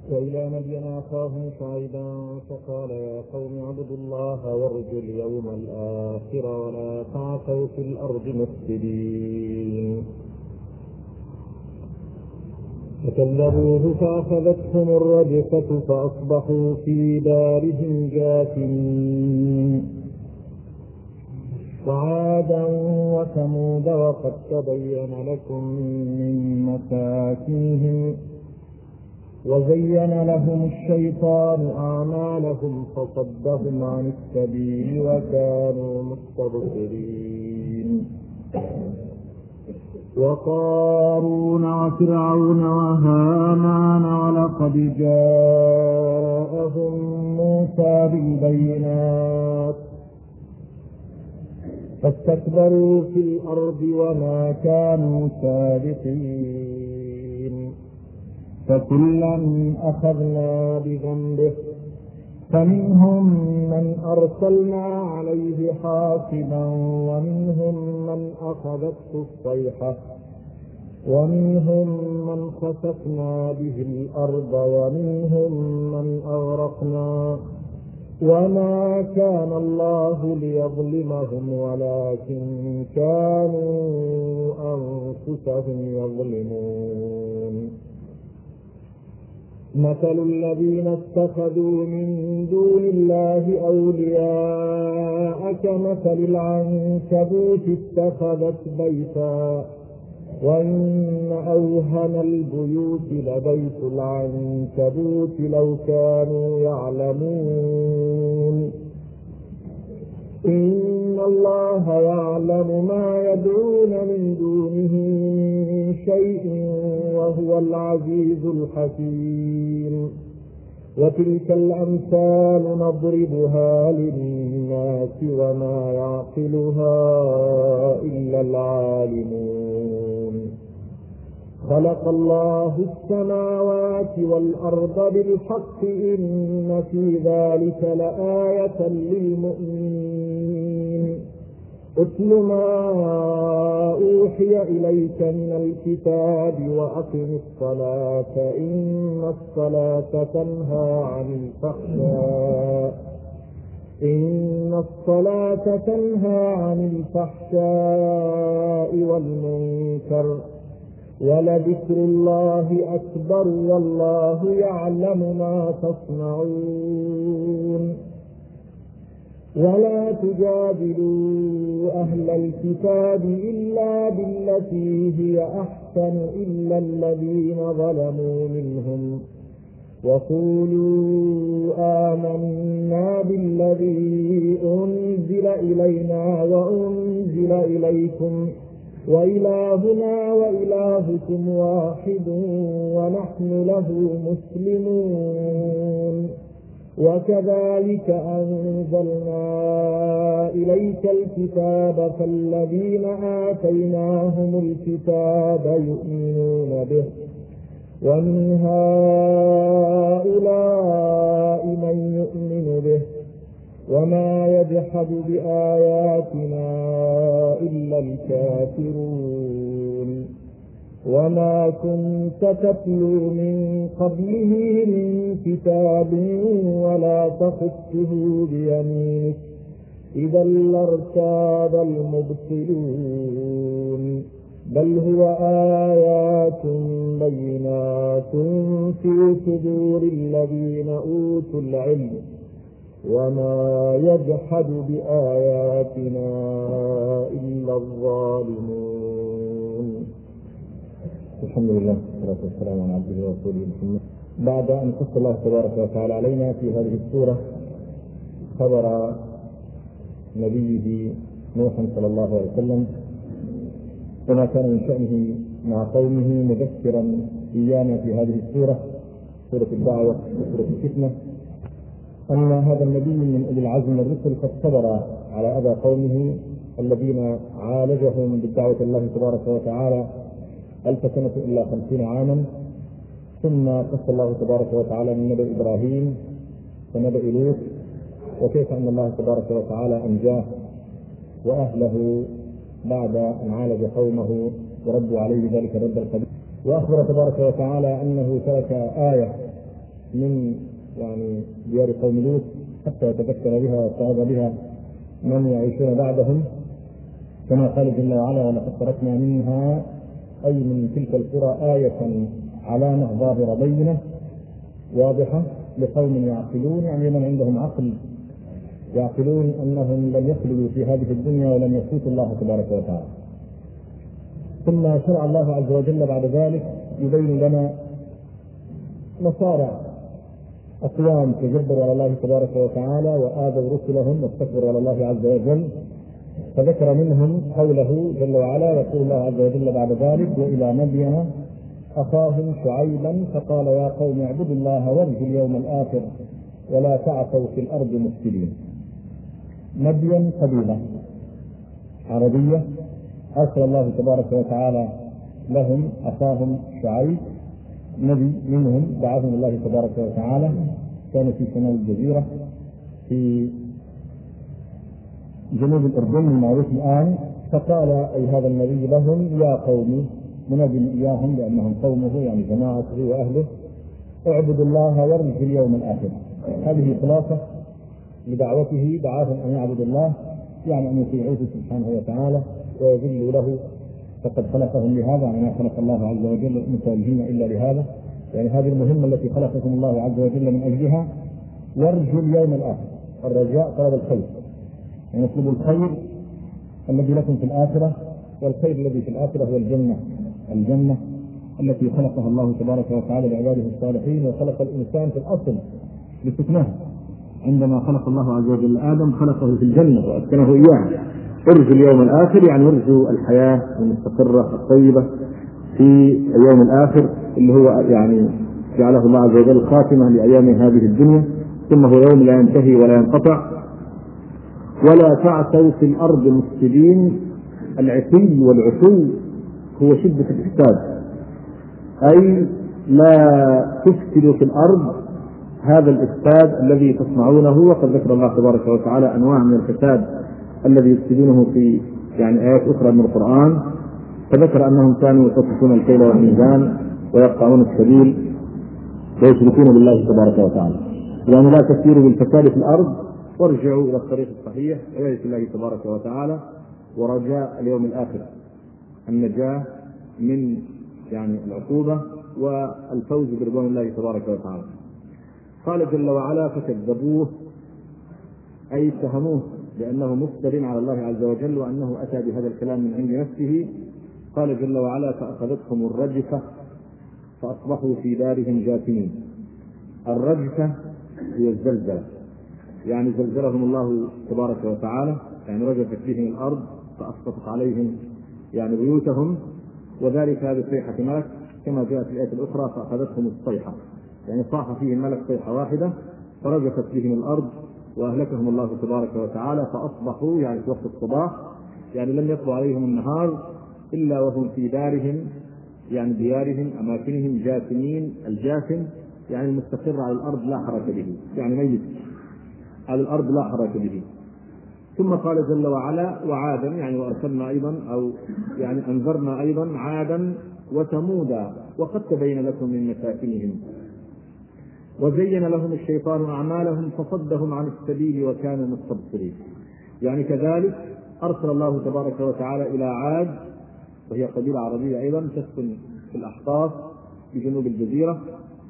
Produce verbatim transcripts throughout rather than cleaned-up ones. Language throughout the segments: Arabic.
وإلى مدين أخاهم شعيبا فقال يا قوم اعبدوا الله وارجوا اليوم الآخر ولا تعثوا في الأرض مفسدين. فكذبوه فأخذتهم الرجفة فأصبحوا في دارهم جاثمين. وعادا وثمود وقد تبين لكم من مساكنهم وزين لهم الشيطان أعمالهم فصدهم عن السبيل وكانوا مستبصرين. وقارون وفرعون وهامان ولقد جاءهم موسى بالبينات فاستكبروا في الأرض وما كانوا سابقين. فكلا أخذنا بذنبه فمنهم من أرسلنا عليه حاصبا ومنهم من أخذته الصيحة ومنهم من خسفنا به الأرض ومنهم من أغرقنا وما كان الله ليظلمهم ولكن كانوا أنفسهم يظلمون. مثل الذين اتخذوا من دون الله أولياء كمثل العنكبوت اتخذت بيتا وإن أوهن البيوت لبيت العنكبوت لو كانوا يعلمون. إن الله يعلم ما يدعون من دونه من شيء وهو العزيز الحكيم. وتلك الأمثال نضربها للناس وما يعقلها إلا العالمون. خلق الله السماوات والأرض بالحق إن في ذلك لآية للمؤمنين. اتل ما أوحي إليك من الكتاب وأقم الصلاة إن الصلاة تنهى عن الفحشاء إن الصلاة تنهى عن الفحشاء والمنكر ولذكر الله أكبر والله يعلم ما تصنعون. ولا تجادلوا أهل الكتاب إلا بالتي هي أحسن إلا الذين ظلموا منهم وقولوا آمنا بالذي أنزل إلينا وأنزل إليكم وإلهنا وإلهكم واحد ونحن له مسلمون. وكذلك أنزلنا إليك الكتاب فالذين آتيناهم الكتاب يؤمنون به ومن هؤلاء من يؤمن به وما يجحد بآياتنا إلا الكافرون. وما كنت تتلو من قبله من كتاب ولا تخطه بيمينك إذا لارتاب المبطلون. بل هو آيات بينات في صدور الذين أوتوا العلم وما يجحد بآياتنا إلا الظالمون. الحمد لله والصلاة والسلام على عبده ورسوله محمد. بعد أن قص الله تبارك وتعالى علينا في هذه السورة خبر نبيه نوح صلى الله عليه وسلم وما كان من شأنه مع قومه مذكرا إيانا في هذه السورة سورة الدعوة وسورة الفتنة أن هذا النبي من أولي العزم من الرسل قد صبر على أذى قومه الذين عالجهم بالدعوة الله تبارك وتعالى ألف سنة إلا خمسين عاما. ثم قص الله تبارك وتعالى من نبأ إبراهيم ونبأ لوط وكيف أن الله تبارك وتعالى أنجاه وأهله بعد أن عالج قومه وردوا عليه ذلك رد القبيل. وأخبر تبارك وتعالى أنه ترك آية من يعني ديار قوم لوط حتى يتذكر بها ويستعاذ بها من يعيشون بعدهم، كما قال جل وعلا: ولقد تركنا منها أي من تلك القرى آية علامة ظاهرة بينة واضحة لقوم يعقلون، يعني من عندهم عقل يعقلون أنهم لن يخلدوا في هذه الدنيا ولن يفوتوا الله تبارك وتعالى. ثم شرع الله عز وجل بعد ذلك يبين لنا مصارع أقوام تجبروا على الله تبارك وتعالى وآذوا رسلهم واستكبروا على الله عز وجل، فذكر منهم قوله جل وعلا: يقول الله عز وجل بعد ذلك: وإلى مدين أخاهم شعيبا فقال يا قوم اعبدوا الله وارجوا اليوم الآخر ولا تعثوا في الأرض مفسدين. مدين قبيلة عربية أرسل الله تبارك وتعالى لهم أخاهم شعيب، نبي منهم دعاهم الله تبارك وتعالى، كانوا في شمال الجزيرة في جنوب الأردن المعروف الآن. فقال أي هذا النبي لهم: يا قوم، منادي إياهم لأنهم قومه يعني جماعته وأهله: اعبدوا الله وارجوا اليوم الآخر. هذه خلاصة لدعوته، دعاهم أن يعبدوا الله يعني أن يطيعوه سبحانه وتعالى ويذلوا له، فقد خلقهم لهذا، يعني ما خلق الله عز وجل الإنس والجن إلا لهذا، يعني هذه المهمة التي خلقكم الله عز وجل من أجلها. وارجوا اليوم الآخر، الرجاء طلب الخير، يعني اطلبوا الخير الذي لكم في الآخرة، والخير الذي في الآخرة هو الجنة، الجنة التي خلقها الله تبارك وتعالى لعباده الصالحين، وخلق الإنسان في الأصل لسكنها. عندما خلق الله عز وجل آدم خلقه في الجنة وأسكنه إياه. ارجوا اليوم الآخر يعني ارجوا الحياة المستقرة الطيبة في اليوم الآخر، اللي هو يعني جعله الله عز وجل خاتمة لأيام هذه الدنيا، ثم هو يوم لا ينتهي ولا ينقطع. ولا تعثوا في الأرض مفسدين. العتي والعتو هو شدة الإفساد، أي لا تفسدوا في الأرض هذا الإفساد الذي تصنعونه. وقد ذكر الله تبارك وتعالى أنواع من الفساد الذي يفسدونه في يعني آيات أخرى من القرآن، فذكر أنهم كانوا يطففون الكيل والميزان ويقطعون السبيل ويشركون بالله تبارك وتعالى. يعني لا تسيروا بالفساد في الأرض وارجعوا إلى الطريق الصحيح عبادة الله تبارك وتعالى ورجاء اليوم الآخر، النجاة من يعني العقوبة والفوز برضوان الله تبارك وتعالى. قال جل وعلا: فكذبوه، أي اتهموه بأنه مفتر على الله عز وجل وأنه أتى بهذا الكلام من عند نفسه. قال جل وعلا: فأخذتهم الرجفة فأصبحوا في دارهم جاثمين. الرجفة هي الزلزلة، يعني زلزلهم الله تبارك وتعالى، يعني رجفت بهم الأرض فأسقطت عليهم يعني بيوتهم، وذلك بصيحة ملك كما جاءت في الآية الأخرى: فأخذتهم الصيحة، يعني صاح فيهم الملك صيحة واحدة فرجفت بهم الأرض وأهلكهم الله تبارك وتعالى، فأصبحوا يعني في وقت الصباح، يعني لم يطلع عليهم النهار إلا وهم في دارهم، يعني ديارهم أماكنهم جاثمين. الجاثم يعني المستقر على الأرض لا حركة به، يعني ميت على الأرض لا حركة به. ثم قال جل وعلا: وعادا، يعني وأرسلنا أيضا أو يعني أنذرنا أيضا عادا وثمودا وقد تبين لكم من مساكنهم وزين لهم الشيطان أعمالهم فصدهم عن السبيل وكانوا مستبصرين. يعني كذلك أرسل الله تبارك وتعالى إلى عاد، وهي قبيلة عربية أيضا تسكن في الأحقاف في جنوب الجزيرة،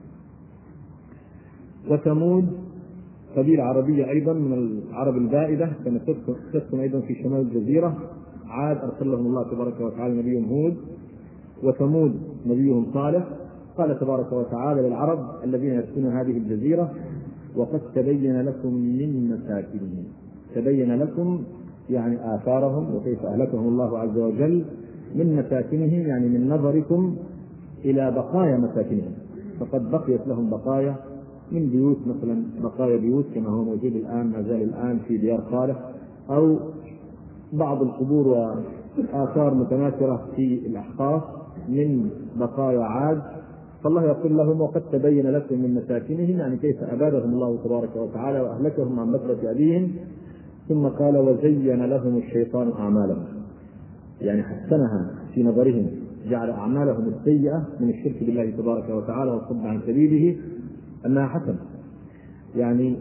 وثمود قبيلة عربية أيضا من العرب البائدة كانت تسكن أيضا في شمال الجزيرة. عاد أرسل لهم الله تبارك وتعالى نبيهم هود، وثمود نبيهم صالح. قال تبارك وتعالى للعرب الذين يسكنون هذه الجزيرة: وقد تبين لكم من مساكنهم. تبين لكم يعني آثارهم وكيف أهلكهم الله عز وجل من مساكنهم، يعني من نظركم إلى بقايا مساكنهم، فقد بقيت لهم بقايا من بيوت، مثلا بقايا بيوت كما هو موجود الآن، ما زال الآن في ديار صالح، أو بعض القبور وآثار متناثرة في الأحقاف من بقايا عاد. فالله يقول لهم: وقد تبين لكم من مساكنهم، يعني كيف أبادهم الله تبارك وتعالى وأهلكهم عن بكرة أبيهم. ثم قال: وزين لهم الشيطان أعمالهم، يعني حسنها في نظرهم، جعل أعمالهم السيئة من الشرك بالله تبارك وتعالى والصد عن سبيله أنها حسنة، يعني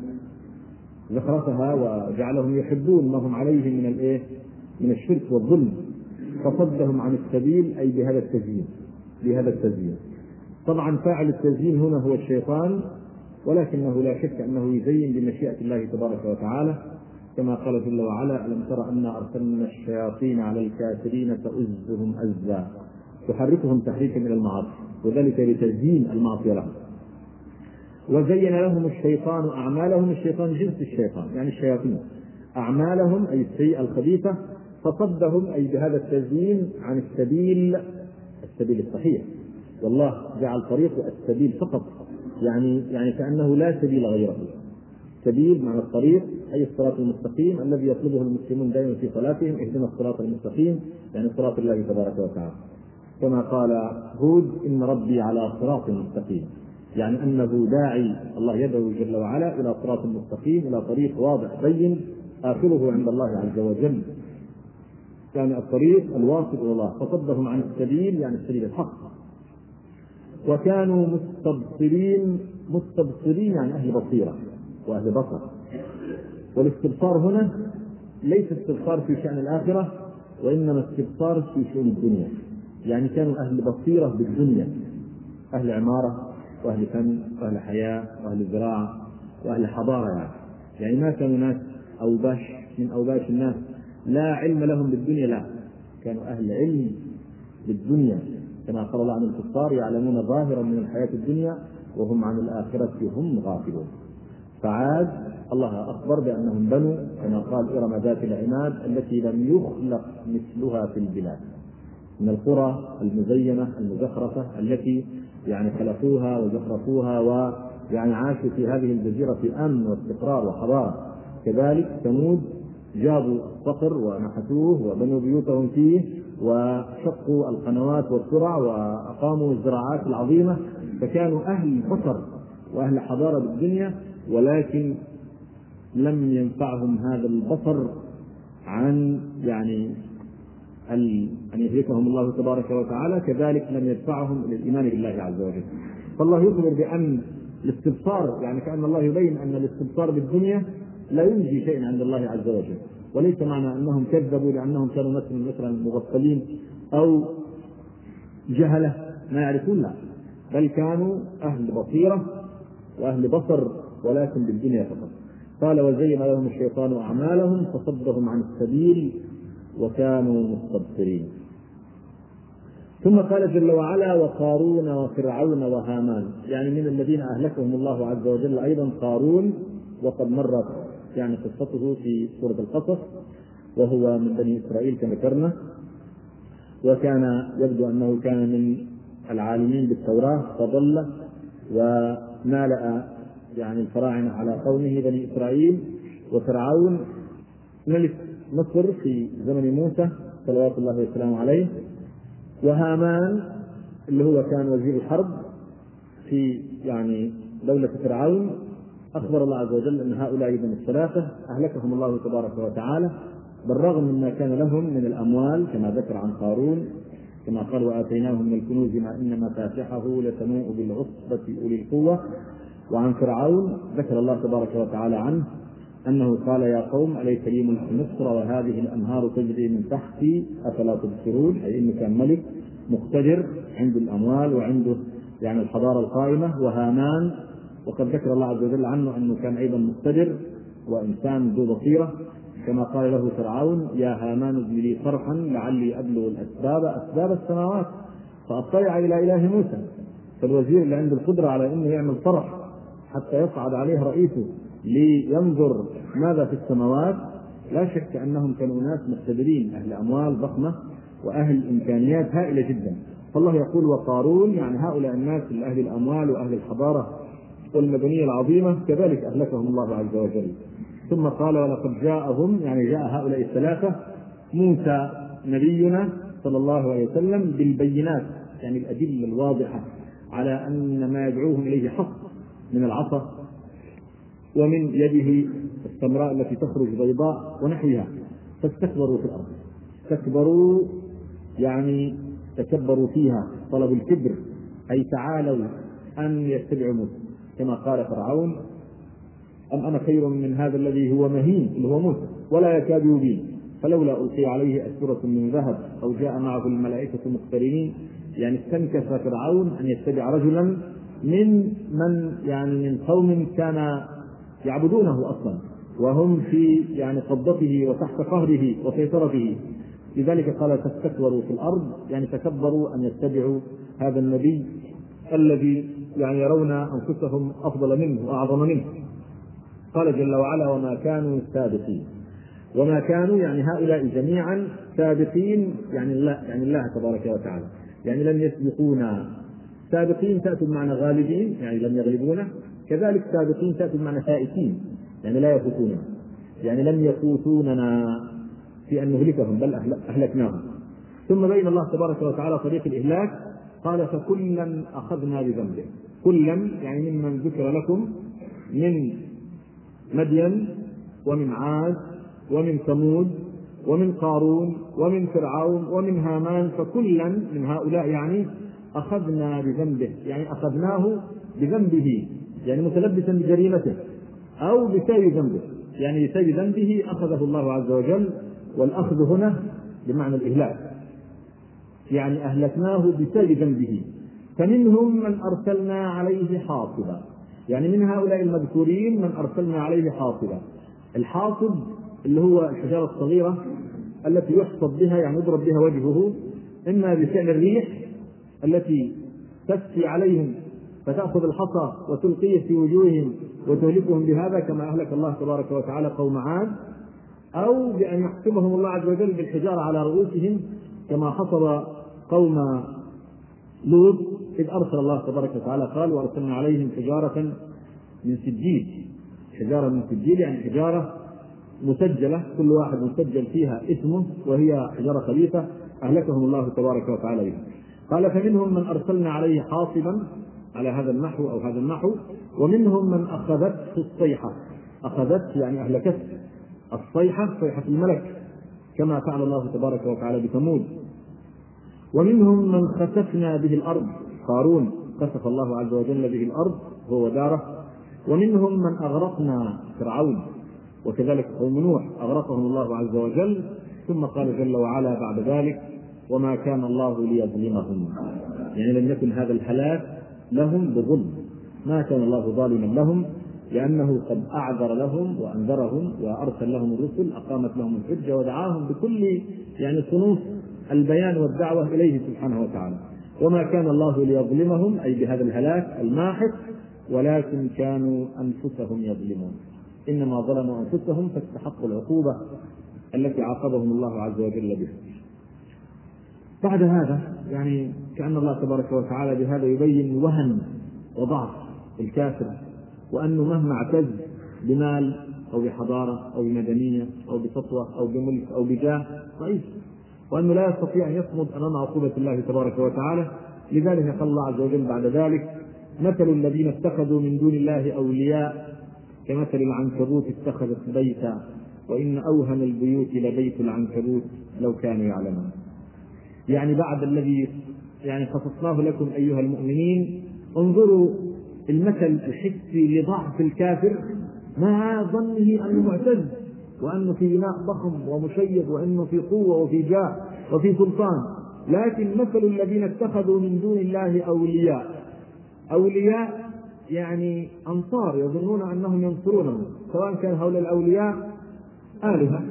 زخرفها وجعلهم يحبون ما هم عليه من الايه؟ من الشرك والظلم، فصدهم عن السبيل أي بهذا التزيين بهذا التزيين. طبعا فاعل التزيين هنا هو الشيطان، ولكنه لا شك أنه يزين بمشيئة الله تبارك وتعالى، كما قال جل وعلا: ألم تر أنا أرسلنا الشياطين على الكافرين تؤزهم أزا تحركهم تحريكا إلى المعاصي، وذلك لتزيين المعصية لهم. وزين لهم الشيطان أعمالهم، الشيطان جنس الشيطان يعني الشياطين، أعمالهم أي السيئة الخبيثة، فصدهم أي بهذا التزيين عن السبيل السبيل الصحيح، والله جعل طريقه السبيل فقط، يعني يعني كأنه لا سبيل غيره. سبيل معنى الطريق أي الصراط المستقيم الذي يطلبه المسلمون دائما في صلاتهم: اهدنا الصراط المستقيم، يعني صراط الله تبارك وتعالى. كما قال هود: إن ربي على صراط مستقيم، يعني أنه داعي، الله يدعو جل وعلا إلى صراط مستقيم، إلى طريق واضح بين آخره عند الله عز وجل، يعني الطريق الواصل إلى الله. فصدهم عن السبيل يعني السبيل الحق. وكانوا مستبصرين، مستبصرين يعني أهل بصيرة وأهل بصر. والاستبصار هنا ليس استبصار في شأن الآخرة، وإنما استبصار في شأن الدنيا، يعني كانوا أهل بصيرة بالدنيا، أهل عمارة وأهل فن وأهل حياة وأهل زراعة وأهل حضارة، يعني يعني ما كانوا ناس أوباش من أوباش الناس لا علم لهم بالدنيا، لا، كانوا أهل علم بالدنيا، كما قال الله عن الكفار: يعلمون ظاهرا من الحياة الدنيا وهم عن الآخرة هم غافلون. فعاد الله أخبر بأنهم بنوا كما قال: إرم ذات العماد التي لم يخلق مثلها في البلاد، من القرى المزينة المزخرفة التي يعني خلقوها وزخرفوها ويعني عاشوا في هذه الجزيرة في أمن واستقرار وحضارة. كذلك ثمود جابوا الصخر ونحتوه وبنوا بيوتهم فيه وشقوا القنوات والترع وأقاموا الزراعات العظيمة، فكانوا أهل بصر وأهل حضارة بالدنيا، ولكن لم ينفعهم هذا البصر عن يعني أن يهلكهم الله تبارك وتعالى، كذلك لم يدفعهم إلى الإيمان بالله عز وجل. فالله يخبر بأن الاستبصار، يعني كأن الله يبين أن الاستبصار بالدنيا لا ينجي شيئا عند الله عز وجل، وليس معنى أنهم كذبوا لأنهم كانوا مثلا مثلا مغفلين أو جهلة ما يعرفون، لا، بل كانوا أهل بصيرة وأهل بصر ولكن بالدنيا فقط. قال: وزين لهم الشيطان أعمالهم فصدهم عن السبيل وكانوا مستبصرين. ثم قال جل وعلا: وقارون وفرعون وهامان، يعني من الذين أهلكهم الله عز وجل أيضا قارون، وقد مرت يعني قصته في سورة القصص، وهو من بني إسرائيل كما ذكرنا، وكان يبدو أنه كان من العالمين بالتوراة فضل ومالأ يعني الفراعنة على قومه بني إسرائيل. وفرعون ملك مصر في زمن موسى صلوات الله وسلامه عليه. وهامان اللي هو كان وزير الحرب في يعني دولة فرعون. أخبر الله عز وجل أن هؤلاء من الثلاثة أهلكهم الله تبارك وتعالى، بالرغم مما كان لهم من الأموال كما ذكر عن قارون، كما قال: وآتيناهم من الكنوز ما إن مفاتحه لتنوء بالعصبة أولي القوة. وعن فرعون ذكر الله تبارك وتعالى عنه أنه قال: يا قوم أليس لي ملك مصر وهذه الأنهار تجري من تحتي أفلا تبصرون، أي إنه كان ملك مقتدر عنده الأموال وعنده يعني الحضارة القائمة. وهامان وقد ذكر الله عز وجل عنه أنه كان أيضا مقتدر وإنسان ذو بصيرة، كما قال له فرعون: يا هامان ابن لي صرحا لعلي أبلغ الأسباب أسباب السماوات فأطلع إلى إله موسى. فالوزير اللي عنده القدرة على أنه يعمل صرح حتى يصعد عليه رئيسه لينظر ماذا في السماوات، لا شك أنهم كانوا ناس مقتدرين، أهل أموال ضخمة وأهل إمكانيات هائلة جدا. فالله يقول: وقارون، يعني هؤلاء الناس أهل الأموال وأهل الحضارة والمدنية العظيمة كذلك أهلكهم الله عز وجل. ثم قال: ولقد جاءهم، يعني جاء هؤلاء الثلاثة موسى نبينا صلى الله عليه وسلم بالبينات، يعني الأدلة الواضحة على أن ما يدعوهم إليه حق من العصا ومن يده السمراء التي تخرج بيضاء ونحوها، فاستكبروا في الأرض. استكبروا يعني تكبروا فيها، طلبوا الكبر، أي تعالوا أن يتبعوا موسى. كما قال فرعون: أم أنا خير من هذا الذي هو مهين اللي هو موسى ولا يكاد يبين فلولا ألقي عليه أسورة من ذهب أو جاء معه الملائكة مقترنين. يعني استنكف فرعون أن يتبع رجلا من من يعني من قوم كان يعبدونه أصلا وهم في يعني قبضته وتحت قهره وسيطرته. لذلك قال: تستكبروا في الأرض، يعني تكبروا أن يتبعوا هذا النبي الذي يعني يرون أنفسهم أفضل منه وأعظم منه. قال جل وعلا: وما كانوا سابقين. وما كانوا يعني هؤلاء جميعا سابقين، يعني الله يعني الله تبارك وتعالى، يعني لم يسبقونا. سابقين تأتي بمعنى غالبين، يعني لم يغلبونا. كذلك سابقين تأتي بمعنى فائتين، يعني لا يفوتون، يعني لم يفوتوننا في أن نهلكهم بل أهلكناهم. ثم بين الله تبارك وتعالى طريق الإهلاك، قال: فكلا أخذنا بذنبه. كلا يعني ممن ذكر لكم من مدين ومن عاد ومن ثمود ومن قارون ومن فرعون ومن هامان، فكلا من هؤلاء يعني أخذنا بذنبه، يعني أخذناه بذنبه، يعني متلبسا بجريمته أو بسبب ذنبه، يعني بسبب ذنبه أخذه الله عز وجل. والأخذ هنا بمعنى الإهلاك، يعني أهلكناه بسبب ذنبه. فمنهم من أرسلنا عليه حاصبا، يعني من هؤلاء المذكورين من أرسلنا عليه حاصبا. الحاصب اللي هو الحجارة الصغيرة التي يحصب بها، يعني يضرب بها وجهه، إما بفعل الريح التي تسقي عليهم فتأخذ الحصى وتلقيه في وجوههم وتهلكهم بهذا كما أهلك الله تبارك وتعالى قوم عاد، أو بأن يحسبهم الله عز وجل بالحجارة على رؤوسهم كما حصل قوم لوط إذ أرسل الله تبارك وتعالى قال: وأرسلنا عليهم حجارة من سجيل. حجارة من سجيل يعني حجارة مسجلة، كل واحد مسجل فيها اسمه، وهي حجارة خبيثة أهلكهم الله تبارك وتعالى بها. قال: فمنهم من أرسلنا عليه حاصبا على هذا النحو أو هذا النحو، ومنهم من أخذته الصيحة. أخذت يعني أهلكت الصيحة، صيحة الملك كما فعل الله تبارك وتعالى بثمود. ومنهم من خسفنا به الأرض، قارون خسف الله عز وجل به الأرض هو وداره. ومنهم من أغرقنا، فرعون وكذلك قوم نوح أغرقهم الله عز وجل. ثم قال جل وعلا بعد ذلك: وما كان الله ليظلمهم، يعني لم يكن هذا الهلاك لهم بظلم، ما كان الله ظالما لهم، لأنه قد أعذر لهم وأنذرهم وأرسل لهم الرسل، أقامت لهم الحجة ودعاهم بكل يعني صنوف البيان والدعوة إليه سبحانه وتعالى. وما كان الله ليظلمهم أي بهذا الهلاك الماحق، ولكن كانوا أنفسهم يظلمون، إنما ظلموا أنفسهم فاستحقوا العقوبة التي عاقبهم الله عز وجل بها. بعد هذا يعني كأن الله تبارك وتعالى بهذا يبين وهن وضعف الكافر، وأنه مهما اعتز بمال أو بحضارة أو بمدنية أو بسطوة أو بملك أو بجاه ضعيف، وأنه لا يستطيع أن يصمد أمام عقوبة الله تبارك وتعالى. لذلك قال الله عز وجل بعد ذلك: مثل الذين اتخذوا من دون الله أولياء كمثل العنكبوت اتخذت بيتا وإن أوهن البيوت لبيت العنكبوت لو كانوا يعلمون. يعني بعد الذي يعني قصصناه لكم أيها المؤمنين، انظروا المثل الحسي لضعف الكافر مع ظنه أنه معتز وأنه في بناء ضخم ومشيد وأنه في قوة وفي جاه وفي سلطان. لكن مثل الذين اتخذوا من دون الله أولياء، أولياء يعني أنصار يظنون أنهم ينصرونهم، سواء كان هؤلاء الأولياء آلهة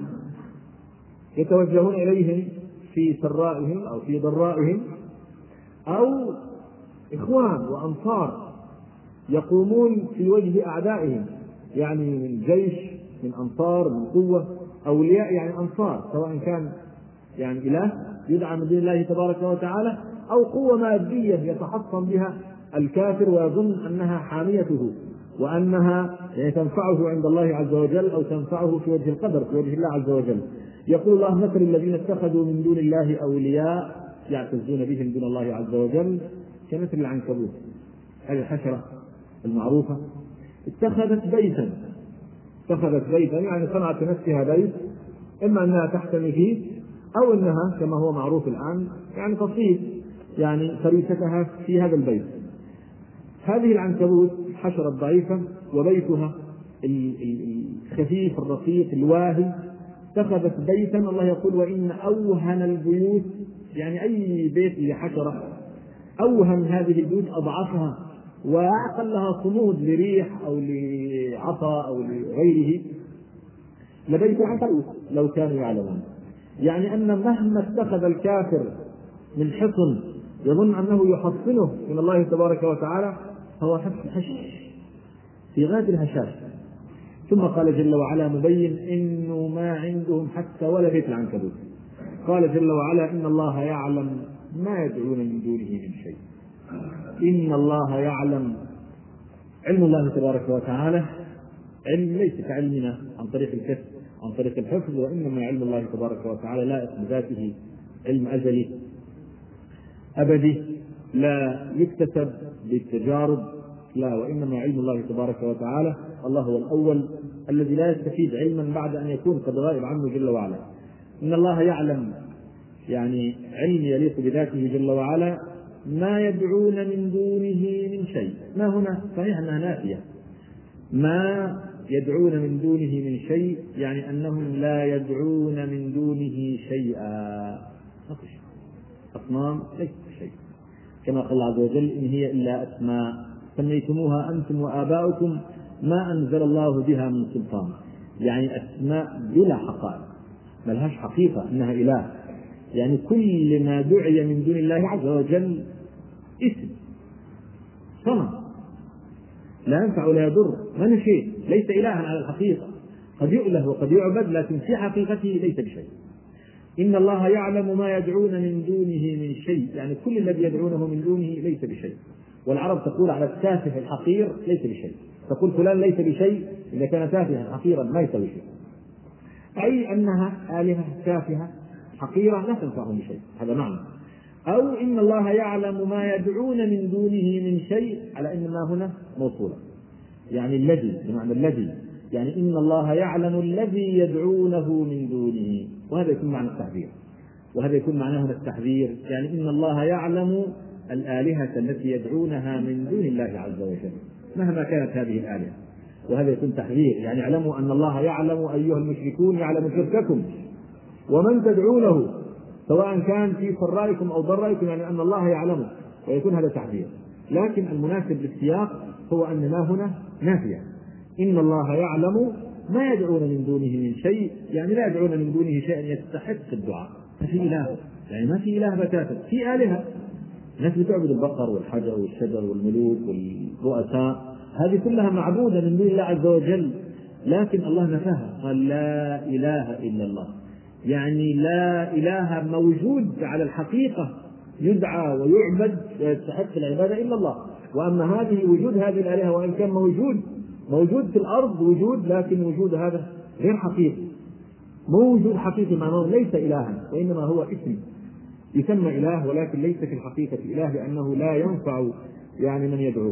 يتوجهون إليهم في سرائهم أو في ضرائهم، أو إخوان وأنصار يقومون في وجه أعدائهم، يعني من جيش، من أنصار، من قوة. أولياء يعني أنصار، سواء كان يعني إله يدعى من دين الله تبارك وتعالى، أو قوة مادية يتحصن بها الكافر ويظن أنها حاميته وأنها يعني تنفعه عند الله عز وجل أو تنفعه في وجه القدر في وجه الله عز وجل. يقول الله: مثل الذين اتخذوا من دون الله أولياء يعتزون بهم دون الله عز وجل كمثل العنكبوت، هذه الحشرة المعروفة، اتخذت بيتا اتخذت بيتا يعني صنعت نفسها بيت، إما أنها تحتمي فيه أو أنها كما هو معروف الآن يعني تصيب يعني فريستها في هذا البيت. هذه العنكبوت حشرة ضعيفة وبيتها الخفيف الرقيق الواهي اتخذت بيتا، الله يقول وإن أوهن البيوت، يعني أي بيت لحشرة أوهن هذه البيوت أضعفها وأقلها صمود لريح أو لعصا أو لغيره لبيت عنكبوت لو كانوا يعلمون. يعني أن مهما اتخذ الكافر من حصن يظن أنه يحصنه من الله تبارك وتعالى هو هش في غاية الهشاش. ثم قال جل وعلا مبين إنه ما عندهم حتى ولا بيت العنكبوت، قال جل وعلا إن الله يعلم ما يدعون من دونه من شيء. إن الله يعلم، علم الله تبارك وتعالى علم ليس كعلمنا عن طريق الكسب عن طريق الحفظ، وإنما علم الله تبارك وتعالى لا بذاته علم أزلي أبدي لا يكتسب بالتجارب، لا، وإنما علم الله تبارك وتعالى الله هو الأول الذي لا يستفيد علما بعد أن يكون قد غائب عنه جل وعلا. إن الله يعلم يعني علم يليق بذاته جل وعلا ما يدعون من دونه من شيء. ما هنا صحيح أنها نافية، ما يدعون من دونه من شيء يعني أنهم لا يدعون من دونه شيئا، أصنام ليس شيء، كما قال الله عز وجل إن هي إلا أسماء سميتموها أنتم وآباؤكم ما أنزل الله بها من سلطان، يعني أسماء بلا حقائق ما لهاش حقيقة أنها إله. يعني كل ما دعي من دون الله عز وجل اسم صنم لا ينفع ولا يضر، ما شيء، ليس إلها على الحقيقة، قد يؤله وقد يعبد لكن في حقيقته ليس بشيء. إن الله يعلم ما يدعون من دونه من شيء، يعني كل الذي يدعونه من دونه ليس بشيء. والعرب تقول على التافه الحقير ليس بشيء، تقول فلان ليس بشيء إذا كان تافها حقيرا ما يسوي شيء، أي أنها آلهة تافهة حقيرة لا تنفعهم بشيء، هذا معنى. أو إن الله يعلم ما يدعون من دونه من شيء، على أن ما هنا موصولة، يعني الذي بمعنى الذي، يعني إن الله يعلم الذي يدعونه من دونه، وهذا يكون معنى التحذير، وهذا يكون معناه هنا التحذير، يعني إن الله يعلم الآلهة التي يدعونها من دون الله عز وجل مهما كانت هذه الآلهة، وهذا يكون تحذير، يعني اعلموا أن الله يعلم أيها المشركون يعلم شرككم ومن تدعونه سواء كان في سرائكم أو ضرائكم، يعني أن الله يعلمه، ويكون هذا تحذير. لكن المناسب للسياق هو أن ما هنا نافية، إن الله يعلم ما يدعون من دونه من شيء، يعني لا يدعون من دونه شيئا يستحق الدعاء، ما في إله، يعني ما في إله بتاتا، في آلهة ناس بتعبد البقر والحجر والشجر والملوك والرؤساء، هذه كلها معبودة من دون الله عز وجل، لكن الله نفاها قال لا إله إلا الله، يعني لا إله موجود على الحقيقة يدعى ويعبد ويستحق العبادة إلا الله. وأما هذه وجود هذه الآلهة وإن كان موجود موجود في الأرض وجود، لكن وجود هذا غير حقيقي، موجود حقيقي معناه ليس إلها، وإنما هو اسم يسمى إله ولكن ليس في الحقيقة إله، لأنه لا ينفع يعني من يدعوه.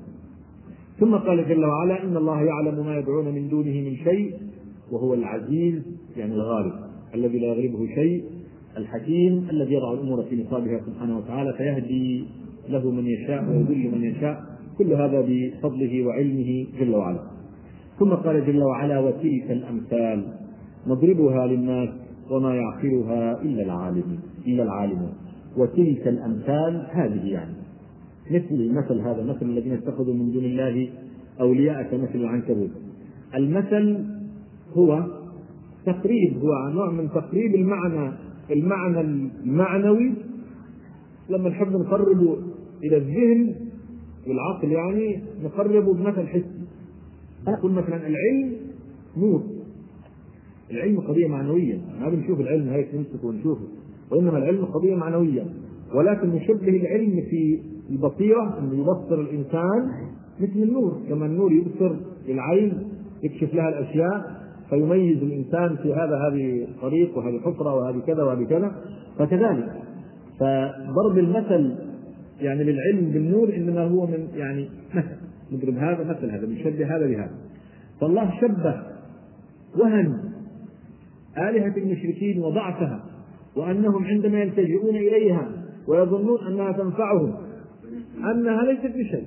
ثم قال جل وعلا إن الله يعلم ما يدعون من دونه من شيء وهو العزيز يعني الغالب الذي لا يغلبه شيء، الحكيم الذي يضع الأمور في نصابها سبحانه وتعالى فيهدي له من يشاء ويضل من يشاء، كل هذا بفضله وعلمه جل وعلا. ثم قال جل وعلا وتلك الأمثال نضربها للناس وما يعقلها إلا العالمون إلا العالمون وتلك الأمثال هذه يعني مثل مثل هذا مثل الذين اتخذوا من دون الله أولياء كمثل العنكبوت. المثل هو تقريب، هو نوع من تقريب المعنى المعنى المعنوي، لما نحب نقربه إلى الذهن والعقل يعني نقربه بمثل حسي. نقول مثلا العلم نور، العلم قضية معنوية، ما بنشوف العلم هيك نمسكه ونشوفه، وإنما العلم قضية معنوية، ولكن نشبه العلم في البصيرة أنه يبصر الإنسان مثل النور، كما النور يبصر العين يكشف لها الأشياء فيميز الإنسان في هذا هذه الطريق وهذه حفرة وهذه كذا وهذه كذا، فكذلك فضرب المثل يعني للعلم بالنور إنما هو من يعني مثل، نضرب هذا مثل هذا، بنشبه هذا بهذا. فالله شبه وهن آلهة المشركين وضعفها، وأنهم عندما يلتجئون إليها ويظنون أنها تنفعهم أنها ليست بشيء،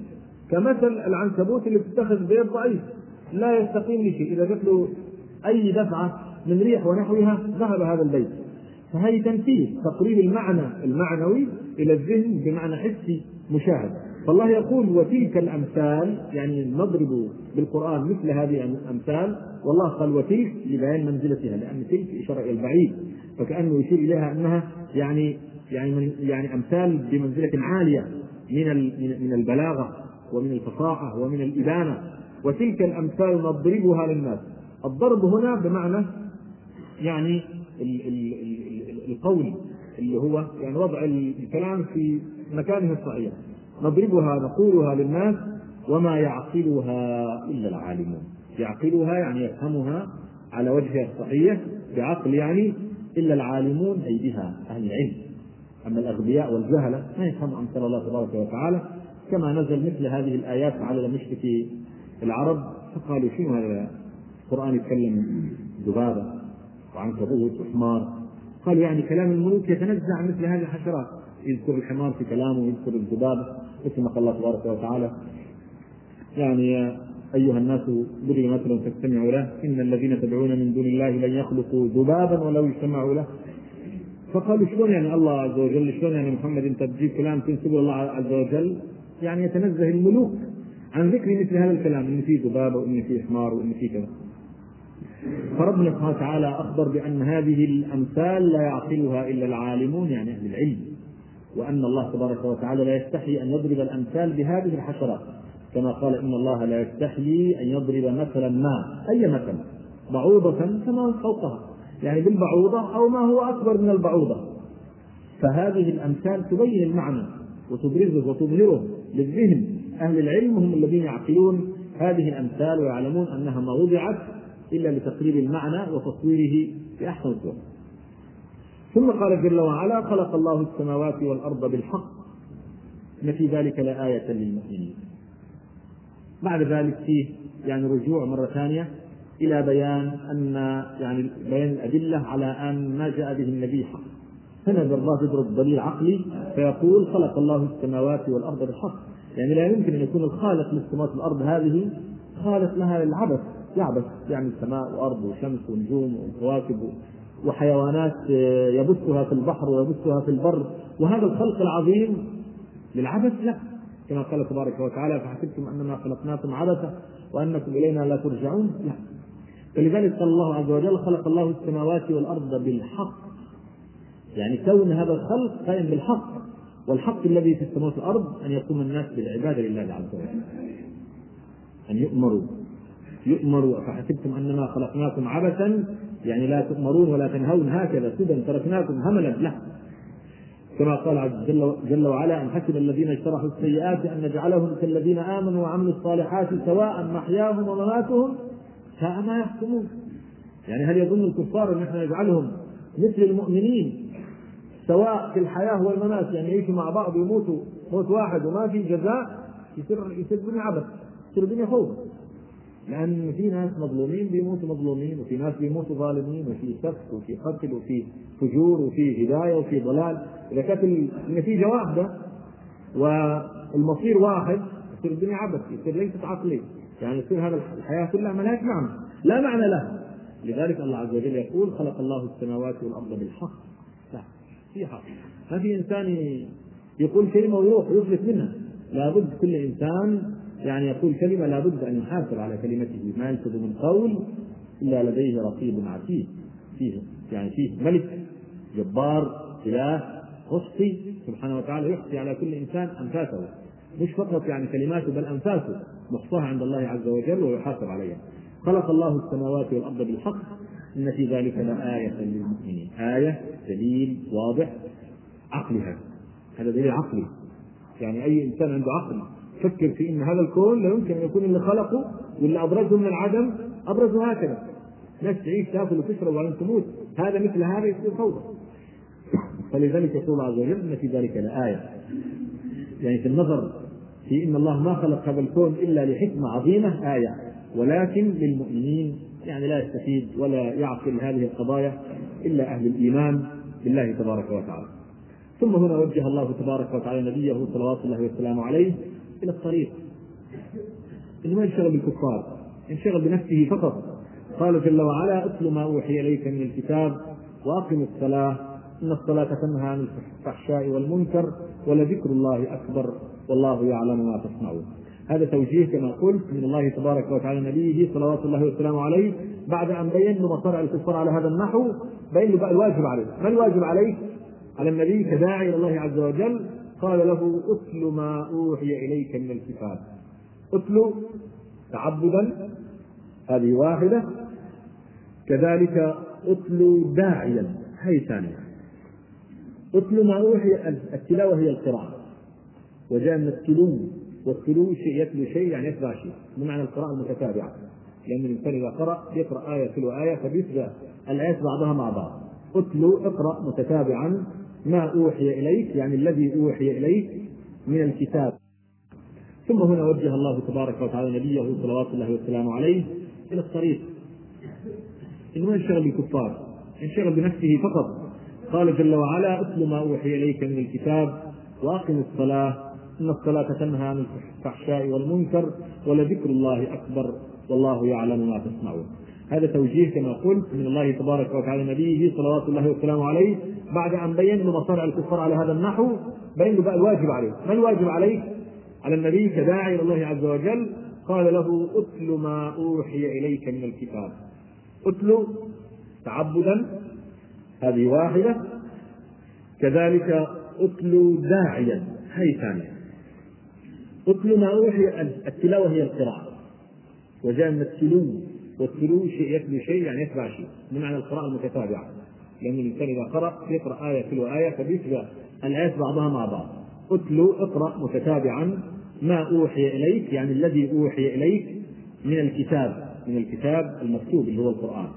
كمثل العنكبوت اللي بتتخذ بيض ضعيف لا يستقيم لشيء، إذا جت له أي دفعة من ريح ونحوها ذهب هذا البيت. فهي تنفيذ تقريب المعنى المعنوي إلى الذهن بمعنى حسي مشاهد. فالله يقول وتلك الأمثال، يعني نضرب بالقرآن مثل هذه الأمثال، والله قال وتلك لبيان منزلتها، لأن تلك إشارة إلى البعيد، فكأنه يشير إليها أنها يعني يعني من يعني أمثال بمنزلة عالية من من البلاغة ومن الفصاحة ومن الإبانة. وتلك الأمثال نضربها للناس. الضرب هنا بمعنى يعني ال ال ال القول اللي هو يعني وضع الكلام في مكانه الصحيح. نضربها نقولها للناس وما يعقلها إلا العالمون. يعقلها يعني يفهمها على وجهها الصحيح بعقل، يعني إلا العالمون أي بها أهل العلم. أما الأغبياء والجهلة ما يفهموا أمثال الله تبارك وتعالى. كما نزل مثل هذه الآيات على المشرك العرب فقالوا شنو هذا القرآن يتكلم ذبابة وعنكبوت وحمار، قالوا يعني كلام الملوك يتنزع عن مثل هذه الحشرات، يذكر الحمار في كلامه ويذكر الذبابة، مثل ما قال الله تبارك وتعالى يعني يا أيها الناس ضرب مثل فاستمعوا له إن الذين تدعون من دون الله لن يخلقوا ذبابا ولو اجتمعوا له. فقالوا شلون يعني الله عز وجل، شلون يعني محمد انت تجيب كلام تنسبه الله عز وجل؟ يعني يتنزه الملوك عن ذكر مثل هذا الكلام، ان فيه ذبابه وان فيه حمار وان فيه كذا. فربنا سبحانه وتعالى اخبر بان هذه الامثال لا يعقلها الا العالمون يعني اهل العلم، وان الله تبارك وتعالى لا يستحي ان يضرب الامثال بهذه الحشرات، كما قال ان الله لا يستحي ان يضرب مثلا ما اي مثل بعوضه كما هو فوقها، يعني بالبعوضه او ما هو اكبر من البعوضه. فهذه الامثال تبين المعنى وتبرزه وتظهره للذهن. اهل العلم هم الذين يعقلون هذه الامثال ويعلمون انها ما وضعت الا لتقريب المعنى وتصويره باحسن صوره. ثم قال جل وعلا خلق الله السماوات والارض بالحق ان في ذلك لآية للمؤمنين. بعد ذلك فيه يعني رجوع مرة ثانية إلى بيان أن يعني بيان الأدلة على أن ما جاء به النبي حق. هنا الله يضرب دليل عقلي فيقول خلق الله السماوات والأرض بالحق، يعني لا يمكن أن يكون الخالق للسماوات والأرض هذه خالق لها للعبث، يعبث يعني السماء وأرض وشمس ونجوم وكواكب وحيوانات يبثها في البحر ويبثها في البر، وهذا الخلق العظيم للعبث؟ لا، كما قال تبارك وتعالى فحسبتم أنما خلقناكم عبثا وأنكم إلينا لا ترجعون. لا. فلذلك قال الله عز وجل خلق الله السماوات والأرض بالحق، يعني كون هذا الخلق قائم بالحق، والحق الذي في السماوات والأرض أن يقوم الناس بالعبادة لله عز وجل، أن يؤمروا يؤمروا فحسبتم أنما خلقناكم عبثا يعني لا تؤمرون ولا تنهون هكذا سدى تركناكم هملا. لا، كما قال جل, جل وعلا أن حسب الذين اجترحوا السيئات أن نجعلهم كالذين آمنوا وعملوا الصالحات سواء محياهم ومماتهم ساء ما يحكمون. يعني هل يظن الكفار أن نحن نجعلهم مثل المؤمنين سواء في الحياة والممات، يعني يعيشوا مع بعض ويموتوا موت واحد وما في جزاء؟ يصير يصير الدنيا عبث، يصير الدنيا فوضى، لأن في ناس مظلومين بيموتوا مظلومين، وفي ناس بيموتوا ظالمين، وفي سفك وفي قتل وفي فجور وفي هداية وفي ضلال. إذا كانت النتيجة واحدة والمصير واحد يصير الدنيا عبث، يصير ليست عقلية، يعني يصير هذا الحياة كلها ما لهاش معنى، لا معنى لها. لذلك الله عز وجل يقول خلق الله السماوات والأرض بالحق. لا، في حق، ما في إنسان يقول كلمة ويروح ويفلت منها، لابد كل إنسان يعني يقول كلمة لابد أن يحاسب على كلمته، ما يلفظ من قول إلا لديه رقيب عتيد، فيه يعني فيه ملك جبار إله قصي سبحانه وتعالى يحصي على كل إنسان أنفاسه، مش فقط يعني كلماته بل أنفاسه محصاها عند الله عز وجل ويحاسب عليها. خلق الله السماوات والأرض بالحق إن في ذلك لآية للمؤمنين. آية دليل واضح عقلي، هذا هذا دليل عقلي، يعني أي إنسان عنده عقل فكر في إن هذا الكون لا يمكن أن يكون اللي خلقه واللي أبرزه من العدم أبرزه هكذا، ناس تعيش تأكل وتشرب وبعدين تموت، هذا مثل هذا يصير فوضى. فلذلك يقول الله عز وجل إن في ذلك لآية، يعني في النظر في إن الله ما خلق هذا الكون إلا لحكمة عظيمة آية، ولكن للمؤمنين يعني لا يستفيد ولا يعقل هذه القضايا إلا أهل الإيمان بالله تبارك وتعالى. ثم هنا وجه الله تبارك وتعالى نبيه صلوات الله وسلامه عليه إلى الطريق، إنه ينشغل بالكفار، ينشغل بنفسه فقط. قال جل وعلا: اتل ما أوحي إليك من الكتاب وأقم الصلاة إن الصلاة تنهى عن الفحشاء والمنكر ولذكر الله أكبر والله يعلم ما تصنعون. هذا توجيه كما قلت من الله تبارك وتعالى نبيه صلوات الله وسلامه عليه، بعد أن بين له مصارع الكفار على هذا النحو، بين له بقى الواجب عليه. ما الواجب عليه؟ على النبي كداعي إلى الله عز وجل. قال له: اتل ما أوحي إليك من الكتاب. اتل تعبدا، هذه واحدة. كذلك اتل داعيا، هي ثانية. اتل ما أوحي، التلاوة هي القراءة، وجاء من التلو، والتلو شيء يتلو شيء يعني يتبع شيء، بمعنى القراءة المتتابعة، لأن الإنسان إذا قرأ يقرأ آية تلو آية فبيتبع الآيات بعضها مع بعض. اتلو اقرأ متتابعا ما أوحي إليك، يعني الذي أوحي إليك من الكتاب. ثم هنا وجه الله تبارك وتعالى نبيه صلوات الله وسلامه عليه إلى الطريق، إنه ينشغل بالكفار، ينشغل بنفسه فقط. قال جل وعلا: اتل ما أوحي إليك من الكتاب وأقم الصلاة إن الصلاة تنهى عن الفحشاء والمنكر ولذكر الله أكبر والله يعلم ما تصنعون. هذا توجيه كما قلت من الله تبارك وتعالى نبيه صلوات الله وسلامه عليه، بعد أن بين له مصارع الكفار على هذا النحو، بين له بقى الواجب عليه. ما الواجب عليه؟ على النبي كداعي إلى الله عز وجل. قال له: اتل ما أوحي إليك من الكتاب. اتل تعبدا، هذه واحدة. كذلك اتل داعيا، هي ثانية. اتل ما أوحي، التلاوة هي القراءة، وجاء من التلو، والتلو شيء يتلو شيء يعني يتبع شيء، بمعنى القراءة المتتابعة، لأن الإنسان إذا قرأ يقرأ آية تلو آية فبيتبع الآيات بعضها مع بعض. اتلو اقرأ متتابعا ما أوحي إليك، يعني الذي أوحي إليك من الكتاب، من الكتاب المكتوب اللي هو القرآن.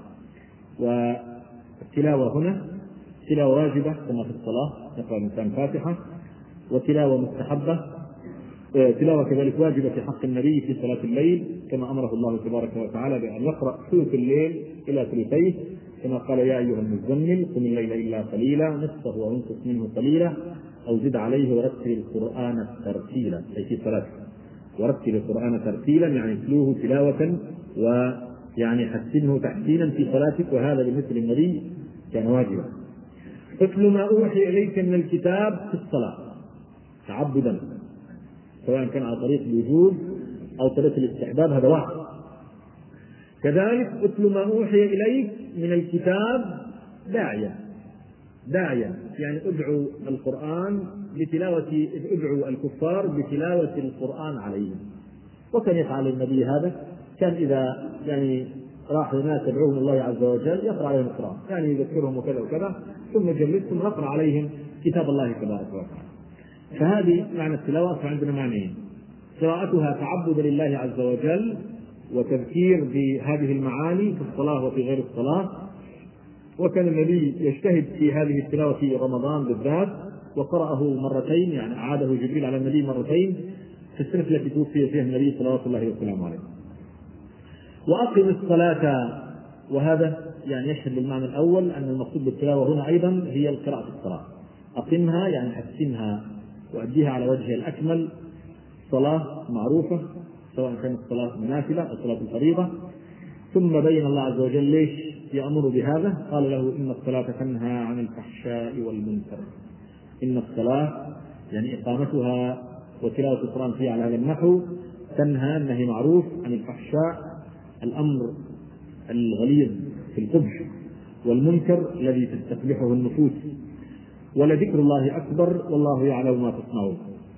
والتلاوة هنا تلاوة واجبة كما في الصلاة، يقرأ الإنسان فاتحة، وتلاوة مستحبة، تلاوة كذلك واجبة في حق النبي في صلاة الليل، كما أمره الله تبارك وتعالى بأن يقرأ ثلث الليل إلى ثلثيه، كما قال: يا أيها المزمل قم الليل إلا قليلا نصفه وانقص منه قليلا أو زد عليه ورتل القرآن ترتيلا، أي في صلاتك. ورتل القرآن ترتيلا يعني تلوه تلاوة، ويعني حسنه تحسينا في صلاتك، وهذا بالنسبة للنبي كان واجبا. اتل ما أوحي إليك من الكتاب في الصلاة تعبدا، سواء كان على طريق الوجوب أو طريق الاستحباب، هذا واحد. كذلك اتل ما أوحي إليك من الكتاب داعيا، داعيا يعني ادعو القرآن بتلاوة، ادعو الكفار بتلاوة القرآن عليهم. وكان يفعل النبي هذا، كان إذا يعني راح الناس يدعوهم الله عز وجل يقرأ عليهم القرآن، يعني يذكرهم وكذا وكذا، ثم يجلسهم ويقرأ عليهم كتاب الله تبارك وتعالى. فهذه معنى التلاوة، فعندنا معنيين: قراءتها تعبد لله عز وجل وتذكير بهذه المعاني في الصلاة وفي غير الصلاة. وكان النبي يجتهد في هذه التلاوة في رمضان بالذات، وقرأه مرتين، يعني أعاده جبريل على النبي مرتين في السنة التي توفي فيها النبي صلوات الله وسلامه عليه. وأقم الصلاة، وهذا يعني يشهد للمعنى الأول أن المقصود بالتلاوة هنا أيضا هي القراءة في الصلاة. أقمها يعني حسنها وأديها على وجهها الأكمل. صلاة معروفة سواء كانت صلاة نافلة أو صلاة الفريضة. ثم بين الله عز وجل ليش يأمر بهذا، قال له: إن الصلاة تنهى عن الفحشاء والمنكر. إن الصلاة يعني إقامتها وتلاوة القرآن فيها على هذا النحو تنهى، النهي معروف، عن الفحشاء الأمر الغليظ في القبح، والمنكر الذي تستقبحه النفوس، ولذكر الله أكبر والله يعلم ما تصنعون.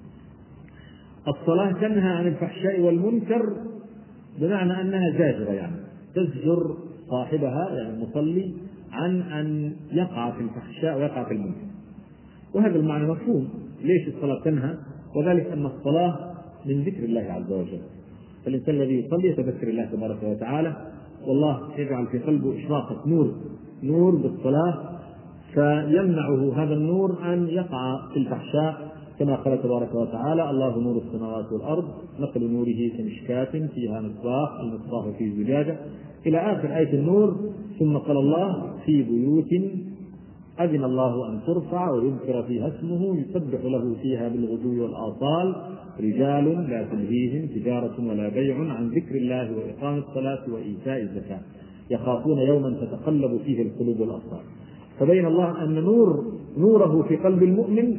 الصلاة تنهى عن الفحشاء والمنكر بمعنى أنها زاجرة، يعني تزجر صاحبها يعني المصلي عن أن يقع في الفحشاء ويقع في المنكر. وهذا المعنى مفهوم. ليش الصلاة تنهى؟ وذلك أن الصلاة من ذكر الله عز وجل، فالإنسان الذي يصلي يتذكر الله تبارك وتعالى، والله يجعل في قلبه إشراقة نور نور بالصلاة، فيمنعه هذا النور أن يقع في الفحشاء، كما قال تبارك وتعالى: الله نور السماوات والأرض مثل نوره كمشكاة فيها مصباح، المصباح فيه زجاجة، إلى آخر آية النور. ثم قال الله: في بيوت أذن الله أن ترفع ويذكر فيها اسمه يسبح له فيها بالغدو والآصال رجال لا تلهيهم تجارة ولا بيع عن ذكر الله وإقام الصلاة وإيتاء الزكاة يخافون يوما تتقلب فيه القلوب والأبصار. فبين الله أن نور نوره في قلب المؤمن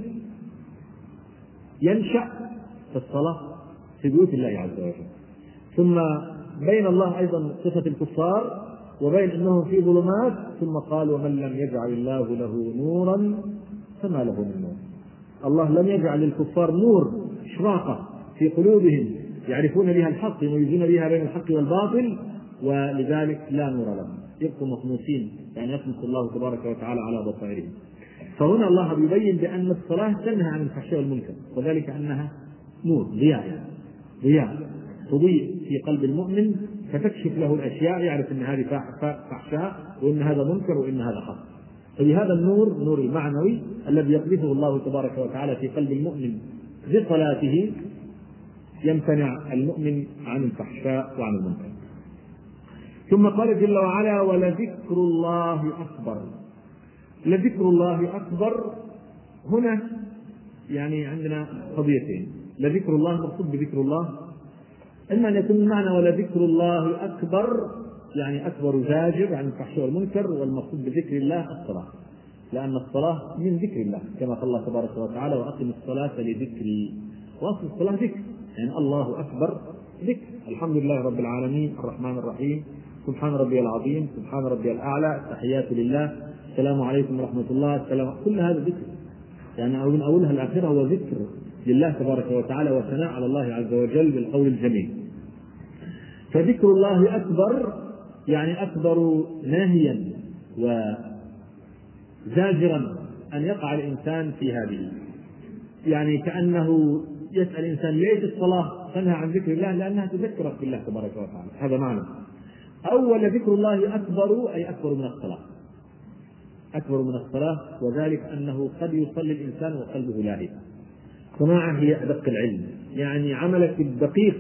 ينشأ في الصلاة في بيوت الله عز وجل. ثم بين الله أيضا صفة الكفار وبين أنهم في ظلمات، ثم قال ومن لم يجعل الله له نورا فما له من نور. الله لم يجعل للكفار نور إشراقة في قلوبهم يعرفون بها الحق يميزون بها بين الحق والباطل، ولذلك لا نور لهم، يبقوا مطموسين، يعني يطمس الله تبارك وتعالى على بصائرهم. فهنا الله يبين بأن الصلاة تنهى عن الفحشاء والمنكر، وذلك أنها نور ضياء ضياء تضيء في قلب المؤمن فتكشف له الأشياء، يعرف أن هذه فحشاء وأن هذا منكر وأن هذا حق. فبهذا النور النور المعنوي الذي يقذفه الله تبارك وتعالى في قلب المؤمن بصلاته يمتنع المؤمن عن الفحشاء وعن المنكر. ثم قال جل وعلا ولذكر الله أكبر. لذكر الله أكبر هنا يعني عندنا قضيتين. لذكر الله مقصود بذكر الله إما أن يكون المعنى ولذكر الله أكبر يعني أكبر زاجر عن الفحشاء والمنكر، والمقصود بذكر الله الصلاة، لأن الصلاة من ذكر الله كما قال الله تبارك وتعالى وأقم الصلاة لذكري. وأصل الصلاة ذكر، يعني الله أكبر ذكر. الحمد لله رب العالمين الرحمن الرحيم سبحان ربي العظيم سبحان ربي الأعلى التحيات لله السلام عليكم ورحمة الله السلام، كل هذا ذكر، يعني من أولها الآخرة هو ذكر لله تبارك وتعالى وثناء على الله عز وجل بالقول الجميل. فذكر الله أكبر يعني أكبر ناهيا وزاجرا أن يقع الإنسان في هذه، يعني كأنه يسأل الإنسان ليش الصلاة تنهى عن ذكر الله؟ لأنها تذكرك بالله تبارك وتعالى، هذا معنى. أول ذكر الله أكبر أي أكبر من الصلاة، أكبر من الصلاة، وذلك أنه قد يصلي الإنسان وقلبه لاهي. صناعة هي أدق العلم، يعني عملك الدقيق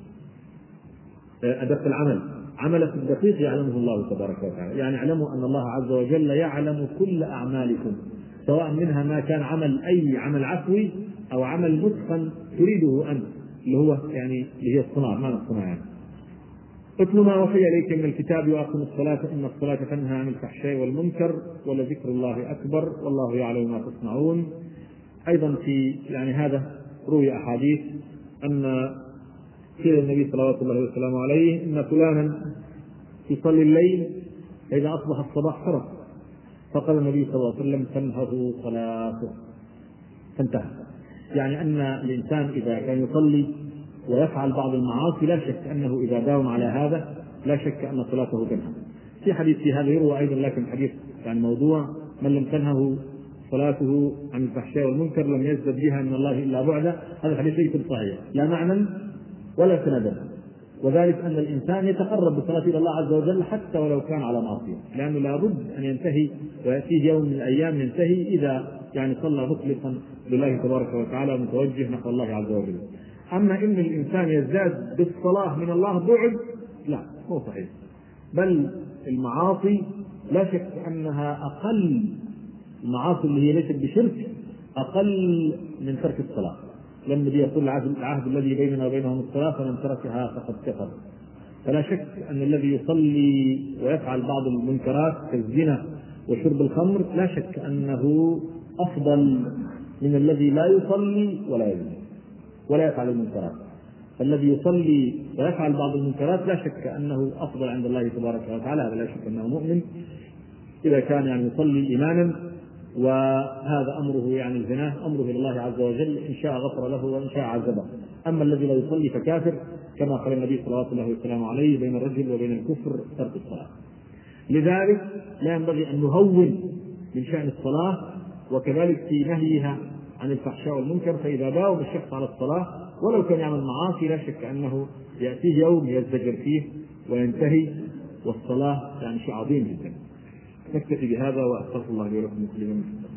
أدق العمل، عملك الدقيق يعلمه الله تبارك وتعالى، يعني اعلموا أن الله عز وجل يعلم كل أعمالكم سواء منها ما كان عمل أي عمل عفوي أو عمل متقن تريده أنت، اللي هو يعني اللي هي الصناعة، معنى الصناعة يعني. اتل ما وحي إليك من الكتاب وأقم الصلاة إن الصلاة تنهى عن الفحشاء والمنكر ولذكر الله أكبر والله يعلم ما تصنعون. أيضا في يعني هذا روي أحاديث أن قيل النبي صلوات الله وسلامه عليه إن فلانا يصلي الليل فإذا أصبح الصباح فرق، فقال النبي صلى الله عليه وسلم تنهه صلاته، فانتهى. يعني أن الإنسان إذا كان يصلي ويفعل بعض المعاصي لا شك أنه إذا داوم على هذا لا شك أن صلاته تنهى. في حديث في هذا يروى أيضا لكن حديث يعني موضوع من لم تنهه صلاته عن الفحشاء والمنكر لم يزدد بها من الله إلا بعدا. هذا الحديث ليس صحيح لا معنى ولا سندا، وذلك أن الإنسان يتقرب بالصلاة إلى الله عز وجل حتى ولو كان على معصية، لأنه لابد أن ينتهي ويأتيه يوم من الأيام ينتهي إذا يعني صلى مخلصا لله تبارك وتعالى متوجه نحو الله عز وجل. أما إن الإنسان يزداد بالصلاة من الله بعد لا مو صحيح، بل المعاصي لا شك أنها أقل، المعاصي اللي هي ليست بشرك أقل من ترك الصلاة، لأن النبي يقول العهد الذي بيننا وبينهم الصلاة فمن تركها فقد كفر. فلا شك أن الذي يصلي ويفعل بعض المنكرات كالزنا وشرب الخمر لا شك أنه أفضل من الذي لا يصلي ولا يزني ولا يفعل المنكرات. فالذي يصلي ويفعل بعض المنكرات لا شك أنه أفضل عند الله تبارك وتعالى، هذا لا شك أنه مؤمن إذا كان يعني يصلي إيمانا، وهذا أمره يعني الزنا أمره إلى الله عز وجل، إن شاء غفر له وإن شاء عذبه. أما الذي لا يصلي فكافر، كما قال النبي صلى الله عليه وسلم عليه بين الرجل وبين الكفر ترك الصلاة. لذلك لا ينبغي أن نهون من شأن الصلاة، وكذلك في نهيها عن الفحشاء والمنكر. فإذا داوم الشخص على الصلاة ولو كان يعمل معاصي لا شك أنه يأتيه يوم يزدجر فيه وينتهي، والصلاة يعني شيء عظيم جدا. نكتفي بهذا وأستغفر الله لي ولكم من كل ذنب.